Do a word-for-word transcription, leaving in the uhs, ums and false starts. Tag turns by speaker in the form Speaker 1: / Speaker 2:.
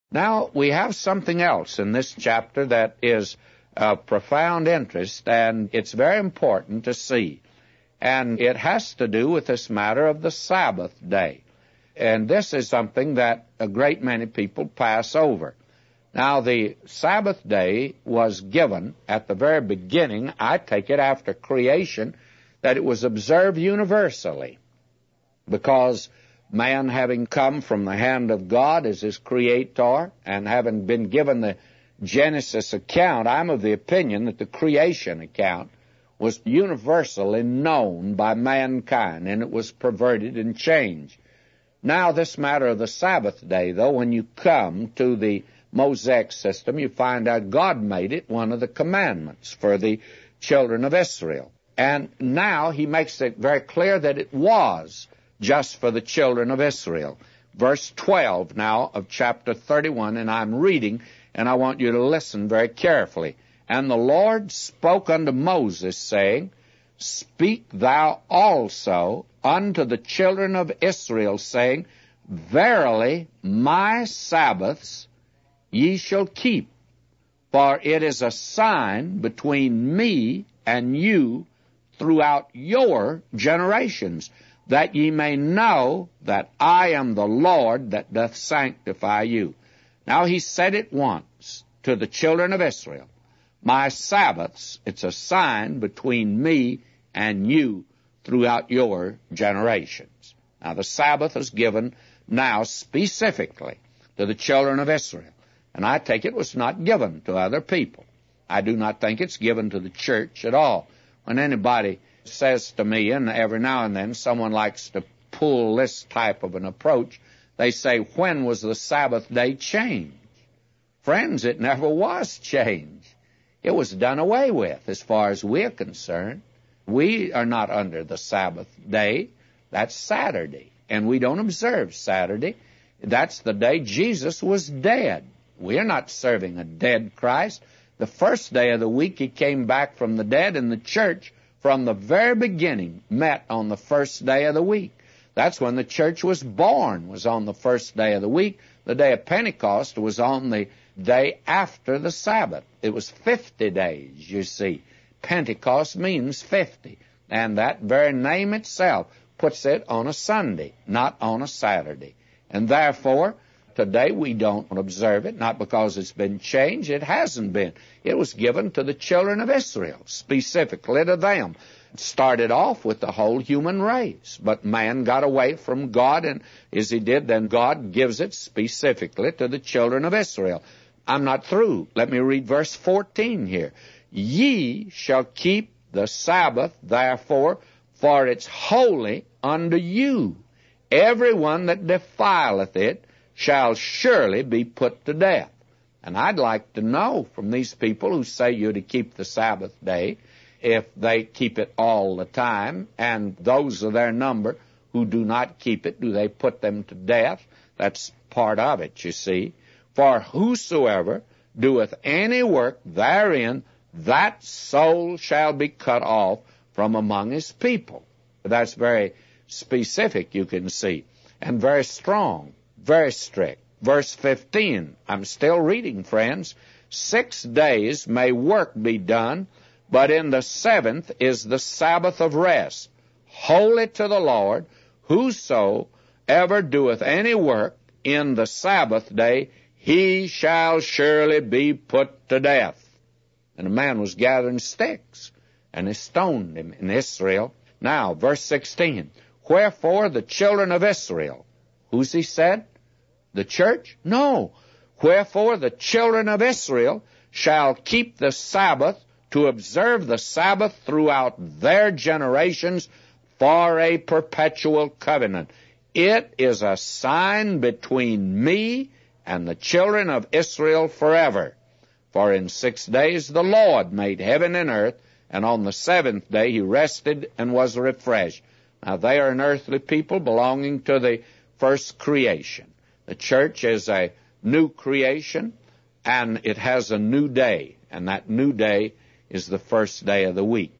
Speaker 1: Now, we have something else in this chapter that is of profound interest, and it's very important to see. And it has to do with this matter of the Sabbath day. And this is something that a great many people pass over. Now, the Sabbath day was given at the very beginning, I take it after creation, that it was observed universally, because man, having come from the hand of God as his creator and having been given the Genesis account, I'm of the opinion that the creation account was universally known by mankind, and it was perverted and changed. Now, this matter of the Sabbath day, though, when you come to the Mosaic system, you find out God made it one of the commandments for the children of Israel. And now he makes it very clear that it was just for the children of Israel. Verse twelve now of chapter thirty-one, and I'm reading, and I want you to listen very carefully. And the Lord spoke unto Moses, saying, Speak thou also unto the children of Israel, saying, Verily my Sabbaths ye shall keep, for it is a sign between me and you throughout your generations, that ye may know that I am the Lord that doth sanctify you. Now he said it once to the children of Israel, My Sabbaths, it's a sign between me and you throughout your generations. Now the Sabbath is given now specifically to the children of Israel, and I take it was not given to other people. I do not think it's given to the church at all. When anybody says to me, and every now and then someone likes to pull this type of an approach, they say, when was the Sabbath day changed? Friends, it never was changed. It was done away with as far as we're concerned. We are not under the Sabbath day. That's Saturday, and we don't observe Saturday. That's the day Jesus was dead. We're not serving a dead Christ. The first day of the week he came back from the dead, and the church from the very beginning met on the first day of the week. That's when the church was born, was on the first day of the week. The day of Pentecost was on the day after the Sabbath. It was fifty days, you see. Pentecost means fifty, and that very name itself puts it on a Sunday, not on a Saturday. And therefore, today we don't observe it, not because it's been changed. It hasn't been. It was given to the children of Israel, specifically to them. It started off with the whole human race, but man got away from God, and as he did, then God gives it specifically to the children of Israel. I'm not through. Let me read verse fourteen here. Ye shall keep the Sabbath, therefore, for it's holy unto you. Everyone that defileth it shall surely be put to death. And I'd like to know from these people who say you're to keep the Sabbath day, if they keep it all the time, and those of their number who do not keep it, do they put them to death? That's part of it, you see. For whosoever doeth any work therein, that soul shall be cut off from among his people. That's very specific, you can see, and very strong, very strict. Verse fifteen, I'm still reading, friends. Six days may work be done, but in the seventh is the Sabbath of rest, holy to the Lord. Whosoever doeth any work in the Sabbath day, he shall surely be put to death. And a man was gathering sticks, and he stoned him in Israel. Now, verse sixteen, wherefore the children of Israel, who's he said? The church? No. Wherefore the children of Israel shall keep the Sabbath, to observe the Sabbath throughout their generations for a perpetual covenant. It is a sign between me and the children of Israel forever. For in six days the Lord made heaven and earth, and on the seventh day he rested and was refreshed. Now they are an earthly people belonging to the first creation. The church is a new creation, and it has a new day, and that new day is the first day of the week.